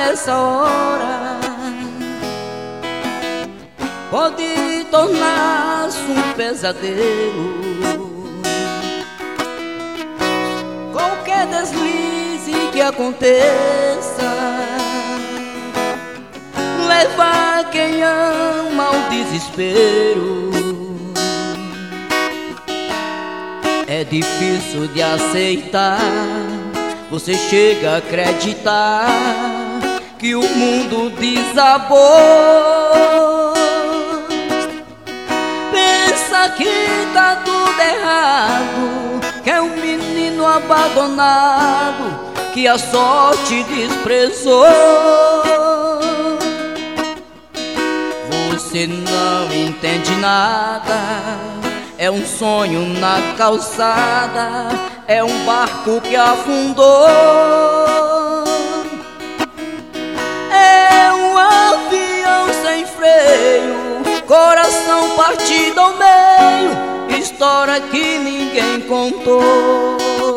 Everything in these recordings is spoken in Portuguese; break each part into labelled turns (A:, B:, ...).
A: essa hora pode tornar-se um pesadelo. Qualquer deslize que aconteça leva quem ama ao desespero. É difícil de aceitar, você chega a acreditar que o mundo desabou. Pensa que tá tudo errado, que é um menino abandonado que a sorte desprezou. Você não entende nada, é um sonho na calçada, é um barco que afundou. É um avião sem freio, coração partido ao meio, história que ninguém contou.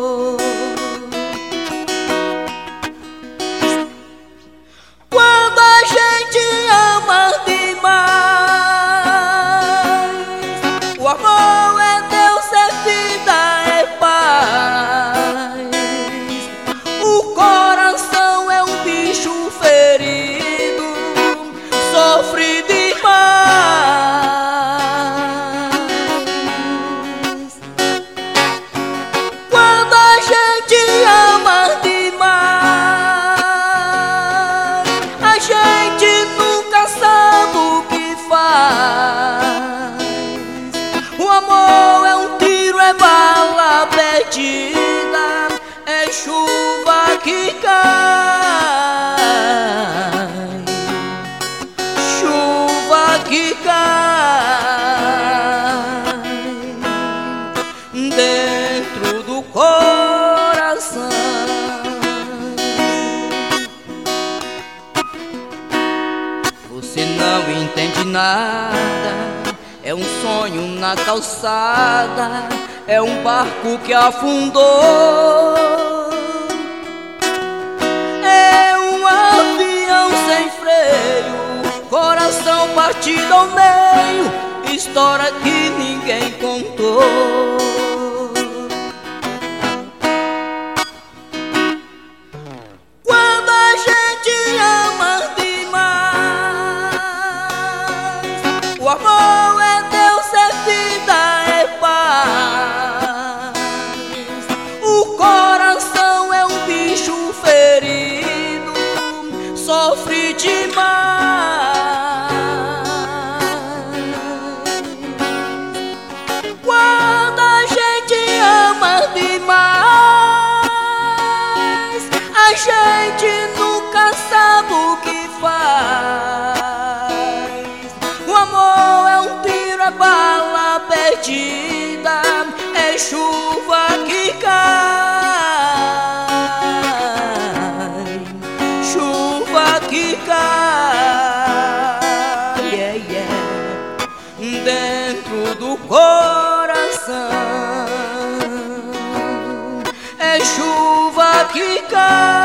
A: Quando a gente ama demais, o amor é Deus, é vida, é paz. O coração é um bicho ferido, sofre demais. Quando a gente ama demais, a gente nunca sabe o que faz. O amor é um tiro, é bala perdida, é chuva que cai, chuva que cai dentro do coração. Você não entende nada, é um sonho na calçada, é um barco que afundou. É um avião sem freio, coração partido ao meio, história que ninguém contou. Quando a gente ama demais, o amor é Deus, é vida, é paz. O coração é um bicho ferido, sofre demais. Quando a gente ama demais, a gente nunca sabe o que faz. O amor é um tiro, é bala perdida, é chuva que cai, chuva que cai, yeah, yeah, dentro do coração. É chuva que cai.